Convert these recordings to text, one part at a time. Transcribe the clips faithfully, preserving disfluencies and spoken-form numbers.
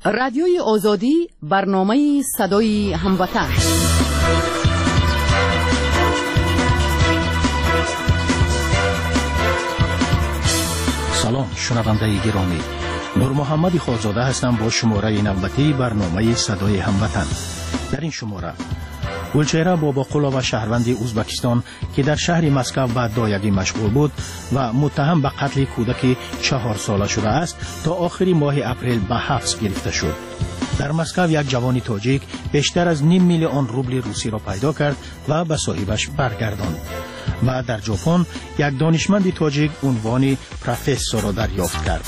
رادیوی آزادی، برنامه صدای هموطن. سلام شنونده گرامی، نور محمد خالزاده هستم با شماره نوبتی برنامه صدای هموطن. در این شماره گلچهره باباقولا و شهروند ازبکستان که در شهر مسکو به دایگی مشغول بود و متهم به قتل کودک چهار ساله شده است تا آخر ماه اپریل به حبس گرفته شد. در مسکو یک جوان تاجیک بیشتر از نیم میلیون روبل روسی را پیدا کرد و به صاحبش برگرداند. و در ژاپن یک دانشمند تاجیک عنوان پروفسور را دریافت کرد.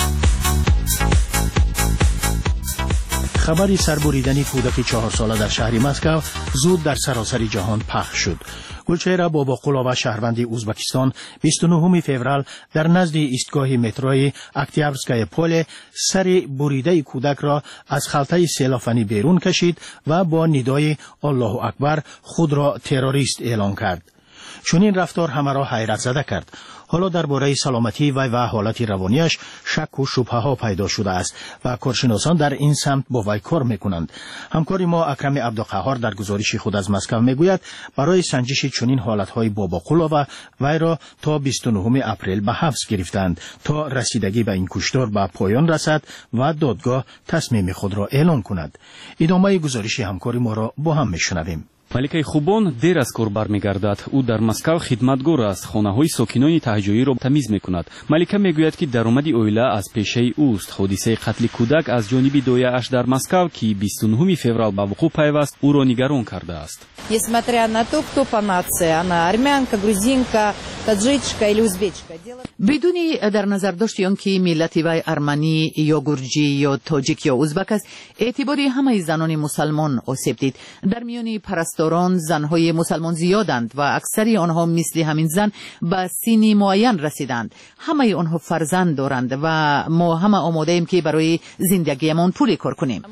خبری سربریدن کودک چهار ساله در شهر مسکو زود در سراسر جهان پخش شد. گلچهره باباقولا و شهروند ازبکستان بیست و نهم فوریه در نزد ایستگاه متروی اکتیابرسکای پل سر بریده کودک را از خلطه سیلافنی بیرون کشید و با ندای الله اکبر خود را تروریست اعلام کرد. چون این رفتار همه را حیرت زده کرد. حالا درباره سلامتی وی و حالت روانیش شک و شبهه ها پیدا شده است و کارشناسان در این سمت با وی کار میکنند. همکار ما اکرم عبدالقهار در گزارش خود از مسکو میگوید برای سنجش چنین حالتهای باباقولا و وی را تا بیست و نهم اپریل به حبس گرفتند تا رسیدگی به این کشتار به پایان رسد و دادگاه تصمیم خود را اعلان کند. ادامه گزارش همکاری ما را با هم میشنویم. маликаи хубон дер аз кор бармегардад. ӯ дар маскав хидматгор аст. хонаҳои сокинони таҳҷоиро тамиз мекунад. малика мегӯяд ки даромади оила аз пешаи ӯст. ҳодисаи қатли кӯдак аз ҷониби дояаш дар маскав ки бисту нӯҳуми феврал ба вуқӯъ пайваст ӯро нигарон кардааст. Несмотря на то, кто по нации, она армянка, грузинка, таджичка или узбечка. بدونی در نظر داشتی آن که ملت وی ارمنی یا گرجی یا تاجیک یا ازبک است، اعتباری همه زنان مسلمان آسیب دید. در میان پرستاران زنهای مسلمان زیادند و اکثری آنها مثل همین زن به سنی معین رسیدند. همه آنها فرزند دارند و ما همه آماده ایم که برای زندگیمان پول کار کنیم.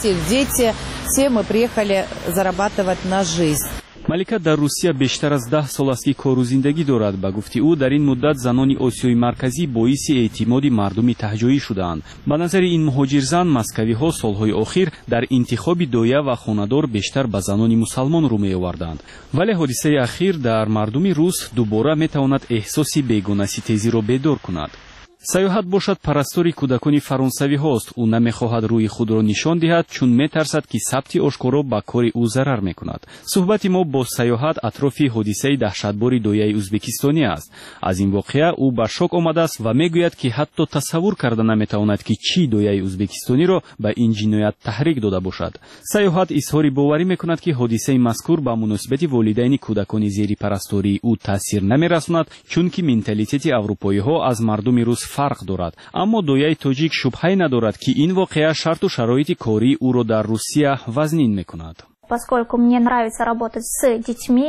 малика дар русия бештар аз даҳ сол аст ки кору зиндагӣ дорад. ба гуфти ӯ дар ин муддат занони осиёи марказӣ боиси эътимоди мардуми таҳҷоӣ шудаанд. ба назари ин муҳоҷирзан маскавиҳо солҳои охир дар интихоби доя ва хонадор бештар ба занони мусалмон рӯ меоварданд. вале ҳодисаи ахир дар мардуми рус дубора метавонад эҳсоси бегонаситезиро бедор кунад. саёҳат бошад парастори кӯдакони фаронсавиҳост. ӯ намехоҳад рӯи худро нишон диҳад, чун метарсад ки сабти ошкоро ба кори ӯ зарар мекунад. суҳбати мо бо саёҳат атрофи ҳодисаи даҳшатбори дояи ӯзбекистонӣ аст. аз ин воқеа ӯ ба шок омадааст ва мегӯяд ки ҳатто тасаввур карда наметавонад ки чӣ дояи ӯзбекистониро ба ин ҷиноят таҳрик дода бошад. саёҳат изҳори боварӣ мекунад ки ҳодисаи мазкур ба муносибати волидайни кӯдакони зери парастории ӯ таъсир намерасонад, чунки менталитети аврупоиҳо аз мардуми рус фарқ дорад. аммо дояи тоҷик шубҳае надорад ки ин воқеа шарту шароити кории ӯро дар Русия вазнин мекунад. Поскольку мне нравится работать с детьми,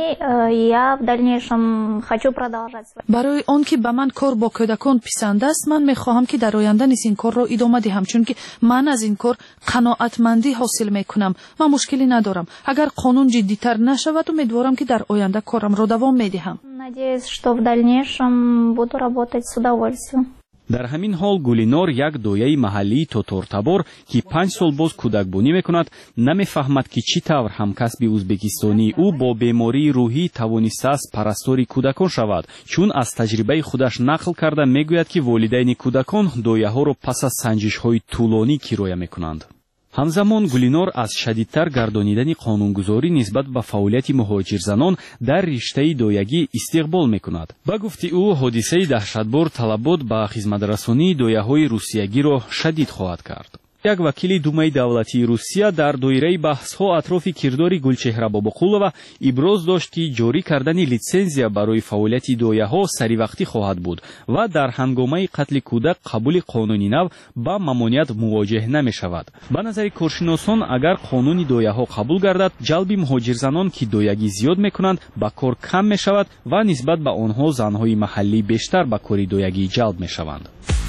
я в дальнейшем хочу продолжать. برای آن که به من کار با کودکان پسند است، من میخواهم که در آینده نیز این کار را ادامه دهم، چون که من از این کار قناعتمندی حاصل میکنم. من مشکلی ندارم. اگر قانون جدی‌تر نشود، امیدوارم که در آینده کارم را دوام میدهم. Надеюсь, что в дальнейшем буду работать с удовольствием. дар ҳамин ҳол гулинор як дояи маҳаллии тотортабор ки панҷ сол боз кӯдакбонӣ мекунад намефаҳмад ки чӣ тавр ҳамкасби ӯзбекистонии ӯ бо бемории рӯҳӣ тавонистааст парастори кӯдакон шавад, чун аз таҷрибаи худаш нақл карда мегӯяд ки волидайни кӯдакон дояҳоро пас аз санҷишҳои тӯлонӣ кироя мекунанд. ҳамзамон гулинор аз шадидтар гардонидани қонунгузорӣ нисбат ба фаъолияти муҳоҷирзанон дар риштаи доягӣ истиқбол мекунад. ба гуфти ӯ ҳодисаи даҳшатбор талабот ба хизматрасонии дояҳои русиягиро шадид хоҳад кард. як вакили думаи давлатии Русия дар доираи баҳсҳо атрофи кирдори Гулчеҳра Бобоқулова иброз дошт ки ҷорӣ кардани литсензия барои фаъолияти дояҳо саривақтӣ хоҳад буд ва дар ҳангомаи қатли кӯдак қабули қонуни нав ба мамоният мувоҷеҳ намешавад. ба назари коршиносон агар қонуни дояҳо қабул гардад, ҷалби муҳоҷирзанон ки доягӣ зиёд мекунанд ба кор кам мешавад ва нисбат ба онҳо занҳои маҳаллӣ бештар ба кори доягӣ ҷалб мешаванд.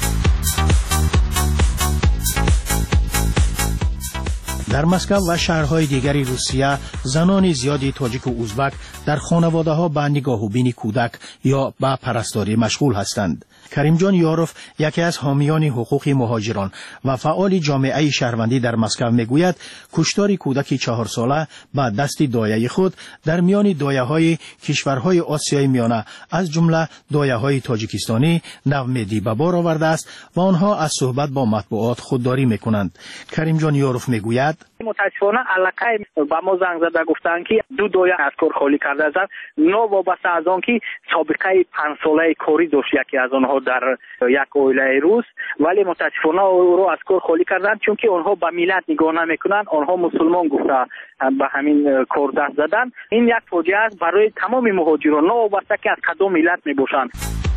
در مسکو و شهرهای دیگری روسیه زنان زیادی تاجیک و ازبک در خانواده‌ها به نگاه و بین کودک یا به پرستاری مشغول هستند. کریم جان یاروف یکی از حامیان حقوق مهاجران و فعال جامعه شهروندی در مسکو میگوید کشتار کودکی چهار ساله با دست دایه خود در میان دایه‌های کشورهای آسیای میانه از جمله دایه‌های تاجیکستانی نومیدی به بار آورده است و آنها از صحبت با مطبوعات خودداری میکنند. کریم جان یاروف میگوید متاسفانه علاقه با ما زنگ زده گفتند که دو دایه از کار خالی کرده است. نو وابسته از آن که سابقه پنج ساله کاری داشت یکی از آنها در یک عائله روس، ولی متاسفانه او رو از کار خالی کردند چون که آنها به ملت نگاه نمیکنند، آنها مسلمان گفته به همین کار دست زدن. این یک فاجعه است برای تمام مهاجران، نو وابسته که از کدام ملت میباشند.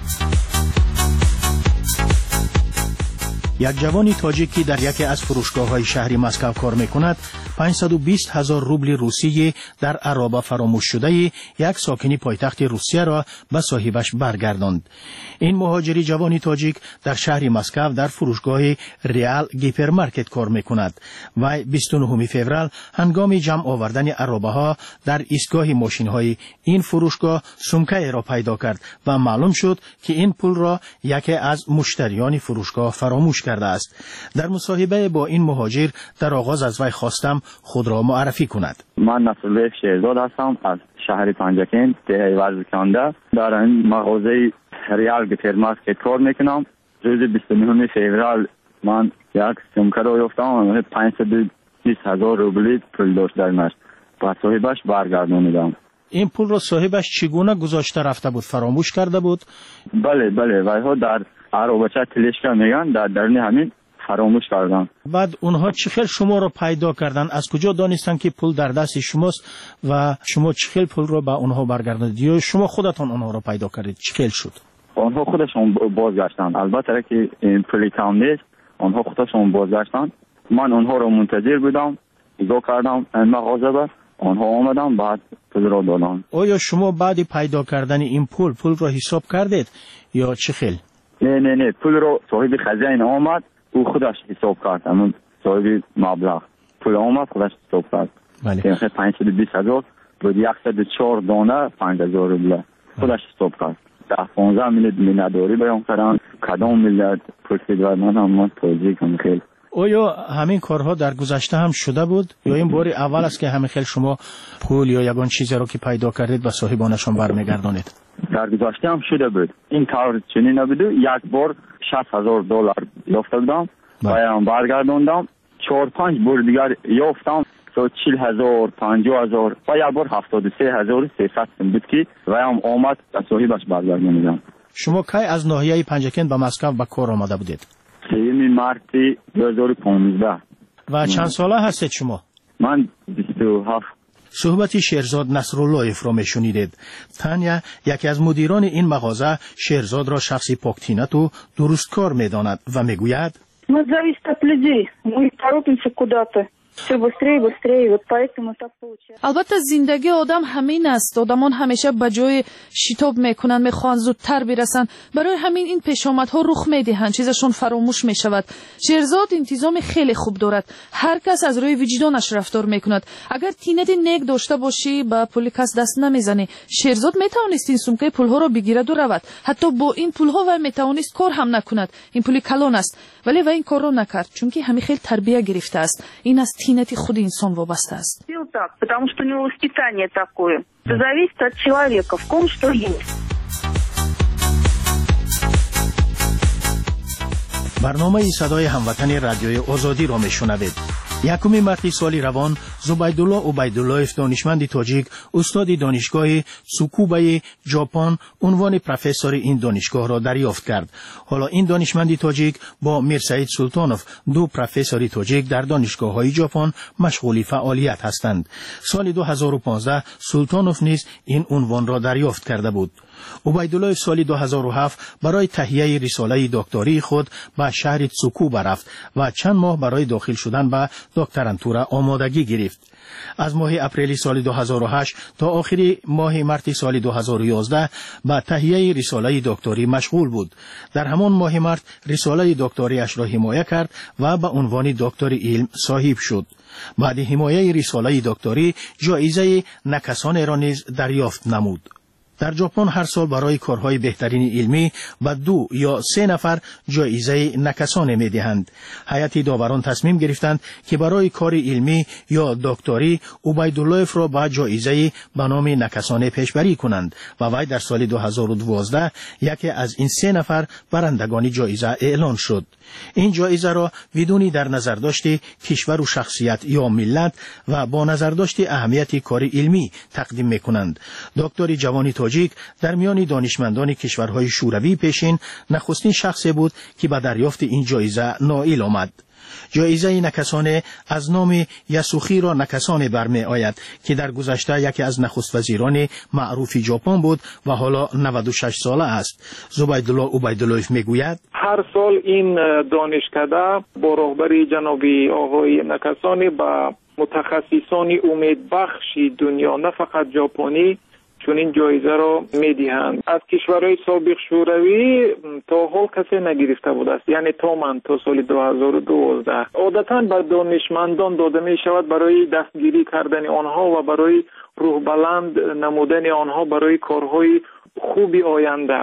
یک جوانی تاجیکی در یکی از فروشگاه‌های شهری مسکو کار می‌کند پانصد و بیست هزار روبل روسیه در عرابه فراموش شده یک ساکنی پایتخت روسیه را به صاحبش برگرداند. این مهاجری جوانی تاجیک در شهر مسکو در فروشگاه ریال گیپرمارکت کار می‌کند و بیست و نهم فوریه هنگام جمع آوردن عرابه‌ها در ایستگاه ماشین‌های این فروشگاه سمکه را پیدا کرد و معلوم شد که این پول را یکی از مشتریان فروشگاه فراموش کرده است. در مصاحبه با این مهاجر در آغاز از وی خواستم خود را معرفی کند. من نصرالله شهزاد هستم از شهر پنجکین دهه ورزکنده. در این مغازه ریال گیپرمارکت کار میکنم. روز بیست و نهم فوریه من یک سمکه را یافتم، پانصد و بیست هزار روبل پول داشت درش. با صاحبش برگردانیدم. این پول را صاحبش چگونه گذاشته رفته بود؟ فراموش کرده بود؟ بله بله، ویها در عربچه تلشکا میگن در درون همین فراموش کردن. بعد اونها چخیل شما رو پیدا کردن؟ از کجا دانستن که پول در دست شماست و شما چخیل پول رو به اونها برگرداندید یا شما خودتون اونها رو پیدا کردید؟ چخیل شد؟ آنها خودشون بازگشتن. البته که این پولی کم نیست، آنها خودشون بازگشتن. من اونها رو منتظر بودم، نگاه کردم این مغازه با آنها آمدن، بعد پول رو دادن. آیا شما بعد پیدا کردن این پول پول رو حساب کردید یا چخیل؟ نه نه نه، پول رو صاحب خزانه آمد، او خودش حساب کرد. همون صاحب مبلغ پول آمد خودش حساب کرد. بله. که پانصد و بیست هزار بود، صد و چهار دانه پنج هزار روبل خودش حساب کرد. ده پانزده میلیارد میلیاردی بیان کردن. کدام میلیارد پرسید و من هم من توضیح کنم. خیلی آیا همین کارها در گذشته هم شده بود یا این بار اول است که همین خیلی شما پول یا یگان چیزی رو که پیدا کردید و صاحبانشون برمیگردانید؟ در گذشته هم شده بود. این کار چنین نبود. یک بار شصت هزار دلار یافته بودم و هم برگرداندم. چهار پنج بار دیگر یافتم تا چهل هزار پنجاه هزار و یک بار هفتاد و سه هزار و سیصد بود که و هم آمد و صاحبش برگرداندم. شما کی از ناحیه پنجکین به مسکو به کار آمده بودید؟ سوم مارس دو هزار و پانزده. و چند ساله هستید شما؟ من بیست و هفت. صحبتی شهرزاد نصراللهیف را میشنیدید. تانیا یکی از مدیران این مغازه شهرزاد را شخصی پاکتینت و درست کار میداند و میگوید ما зависит от людей. Мы торопимся куда-то. все быстрее, быстрее, вот поэтому так получается. البته زندگی آدم همین است. آدمان همیشه به جای شتاب میکنن، میخوان زودتر برسن. برای همین این پیشامدها رخ میدهند، چیزشون فراموش میشود. شهرزاد انتظام خیلی خوب دارد. هر کس از روی وجدانش رفتار میکند. اگر تینت نیک داشته باشی با پول کس دست نمیزنی. شهرزاد میتوانست این سمکه پولها را بگیرد و رود. حتی با این پولها و میتوانست کار هم نکند. این پول کلان است. ولی و این کار را نکرد چون که همین خیلی تربیت گرفته است. این از تینت خود انسان وابسته است. Потому что у него воспитание такое. Это зависит от человека, в ком что есть. برنامه صدای هموطن رادیوی آزادی را میشنوید. یکم مارس سال روان زبیدالله عبیداللهیف دانشمند تاجیک استاد دانشگاه تسوکوبا ژاپن عنوان پروفسور این دانشگاه را دریافت کرد. حالا این دانشمند تاجیک با میرسعید سلطانوف دو پروفسور تاجیک در دانشگاه‌های ژاپن مشغول فعالیت هستند. سال دو هزار و پانزده سلطانوف نیز این عنوان را دریافت کرده بود. عبیدالله سال دو هزار و هفت برای تهیه رساله دکتری خود به شهر تسوکوبا رفت و چند ماه برای داخل شدن به دکترانتور آمادگی گرفت. از ماه اپریل سال دو هزار و هشت تا آخر ماه مارس سال دو هزار و یازده به تهیه رساله دکتری مشغول بود. در همان ماه مارس رساله دکتریش را حمایت کرد و به عنوان دکتر علم صاحب شد. بعد حمایت رساله دکتری جایزه نکسان را نیز دریافت نمود. در ژاپن هر سال برای کارهای بهترین علمی و دو یا سه نفر جایزه نکسانه می‌دهند. هیئت داوران تصمیم گرفتند که برای کار علمی یا دکتری عبیدالله‌اف را با جایزه به نام نکسانه پیشبری کنند و وی در سال دو هزار و دوازده یکی از این سه نفر برندگان جایزه اعلان شد. این جایزه را بدون در نظر داشته کشور و شخصیت یا ملت و با نظر داشته اهمیت کار علمی تقدیم می‌کنند. دکتر جوانی تاجیک در میان دانشمندان کشورهای شوروی پیشین نخستین شخصی بود که به دریافت این جایزه نائل آمد. جایزه نکسانه از نام یاسوخیرو نکسانه برمی آید که در گذشته یکی از نخست وزیران معروف ژاپن بود و حالا نود و شش ساله است. زبیدالله عبیدالله‌اف میگوید هر سال این دانشکده با رهبری جنابی آقای نکسانه با متخصصان امیدبخش دنیا نه فقط ژاپنی چون این جایزه را میدهند. از کشورهای سابق شوروی تا حال کسی نگرفته بود است، یعنی تا من تا سال دو هزار و دوازده. عادتا به دانشمندان داده می شود برای دستگیری کردن آنها و برای روح بلند نمودن آنها برای کارهای خوبی آینده.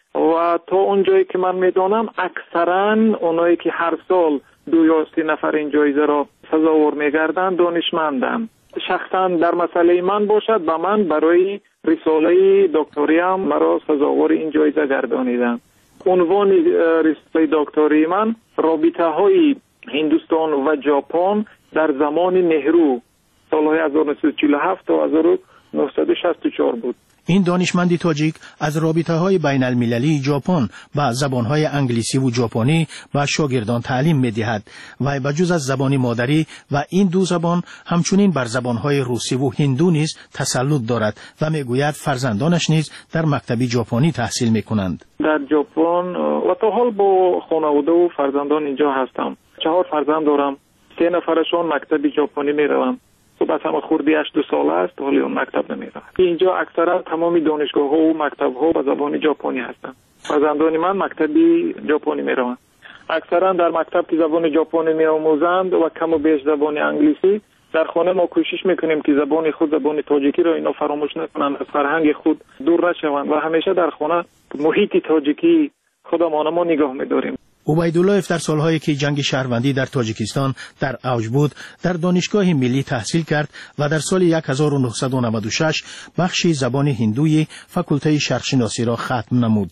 و تا اونجایی که من میدانم اکثرا اونایی که هر سال دو یا سه نفر این جایزه را سزاوار میگردند دانشمندند. شخصا در مسئله من باشد و من برای رساله دکتریم مرا سزاوار این جایزه گردانیدند. عنوان رساله دکتری من رابطه های هندوستان و ژاپن در زمان نهرو سالهای هزار و نهصد و چهل و هفت تا هزار و نهصد و شصت و چهار بود. این دانشمندی تاجیک از رابطه‌های بین المللی ژاپن و زبان‌های انگلیسی و ژاپنی به شاگردان تعلیم می‌دهد و بجز از زبان مادری و این دو زبان همچنین بر زبان‌های روسی و هندو نیز تسلط دارد و می‌گوید فرزندانش نیز در مکتب ژاپنی تحصیل می‌کنند. در ژاپن و تا حال با خانواده و فرزندان اینجا هستم. چهار فرزند دارم. سه نفرشون مکتب ژاپنی می‌روند. خب از همه خوردی هشت دو ساله است ولی اون مکتب نمیره. اینجا اکثرا تمامی دانشگاه ها و مکتب ها به زبان ژاپنی هستند. فرزندان من مکتبی ژاپنی میروند. اکثرا در مکتب که زبان ژاپنی میآموزند و کم و بیش زبان انگلیسی. در خانه ما کوشش میکنیم که زبان خود زبان تاجیکی را اینا فراموش نکنند، از فرهنگ خود دور نشوند و همیشه در خانه محیط تاجیکی خودمان ما نگاه میداریم. عبیدالله‌اف در سالهایی که جنگ شهروندی در تاجیکستان در اوج بود در دانشگاه ملی تحصیل کرد و در سال هزار و نهصد و نود و شش بخش زبان هندوی فاکولته شرقشناسی را ختم نمود.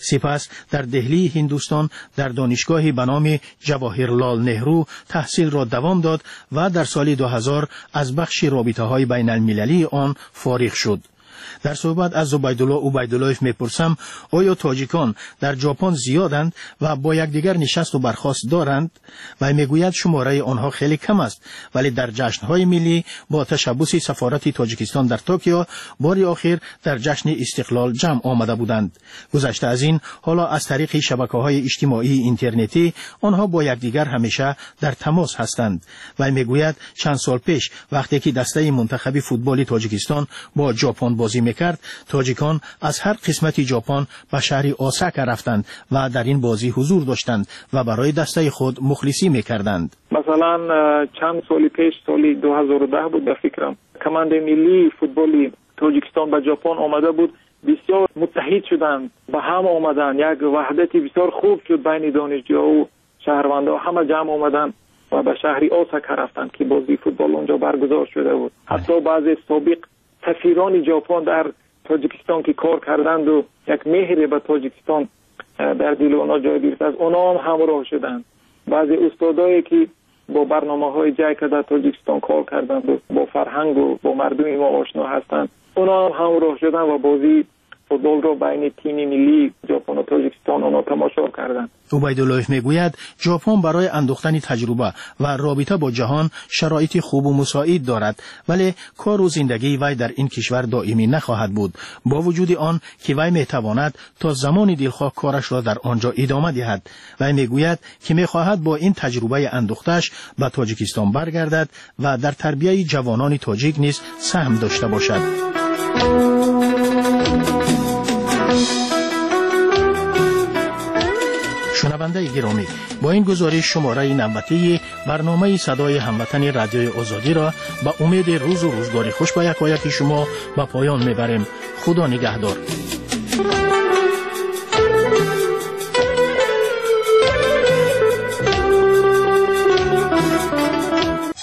سپس در دهلی هندوستان در دانشگاهی به نام جواهرلال نهرو تحصیل را دوام داد و در سال دو هزار از بخش رابطه‌های بین المللی آن فارغ شد. در صحبت از زبیدالله عبیدالله‌اف میپرسم آیا تاجیکان در ژاپن زیادند و با یکدیگر نشست و برخاست دارند؟ و میگوید شماره آنها خیلی کم است ولی در جشن‌های ملی با تشبث سفارت تاجیکستان در توکیو بار آخر در جشن استقلال جمع آمده بودند. گذشته از این حالا از طریق شبکه‌های اجتماعی اینترنتی آنها با یکدیگر همیشه در تماس هستند. و میگوید چند سال پیش وقتی که دسته منتخب فوتبال تاجیکستان با ژاپن بازی میکرد تاجیکان از هر قسمت ژاپن به شهر اوساکا رفتند و در این بازی حضور داشتند و برای دسته خود مخلصی میکردند. مثلا چند سال پیش سال دو هزار و ده بود به فکرم کمانده ملی فوتبالی تاجیکستان به ژاپن آمده بود، بسیار متحد شدند به هم آمدند، یک وحدتی بسیار خوب شد بین دانشجوها و شهروندان، همه جمع آمدند و به شهر اوساکا رفتند که بازی فوتبال اونجا برگزار شده بود. حتی بعضی سابق سفیران ژاپن در تاجیکستان که کار کردند و یک مهر به تاجیکستان در دل اونا جای گرفت از اونا هم همراه شدند. بعضی استادایی که با برنامه‌های جای که در تاجیکستان کار کردند و با فرهنگ و با مردم ما آشنا هستند اونا هم همراه شدند و بازی فوتبال را بین تیم ملی ژاپن و تاجیکستان اونا تماشا کردند. عبیدالله‌اف میگوید ژاپن برای اندوختن تجربه و رابطه با جهان شرایط خوب و مساعد دارد ولی کار و زندگی وی در این کشور دائمی نخواهد بود، با وجود آن که وی میتواند تا زمان دلخواه کارش را در آنجا ادامه دهد. وی میگوید که میخواهد با این تجربه اندوختش به تاجیکستان برگردد و در تربیت جوانان تاجیک نیز سهم داشته باشد. شنونده گرامی، با این گزارش شماره نوبتی برنامه صدای هموطن رادیوی آزادی را با امید روز و روزگاری خوش با یکایک شما به پایان میبریم. خدا نگهدار.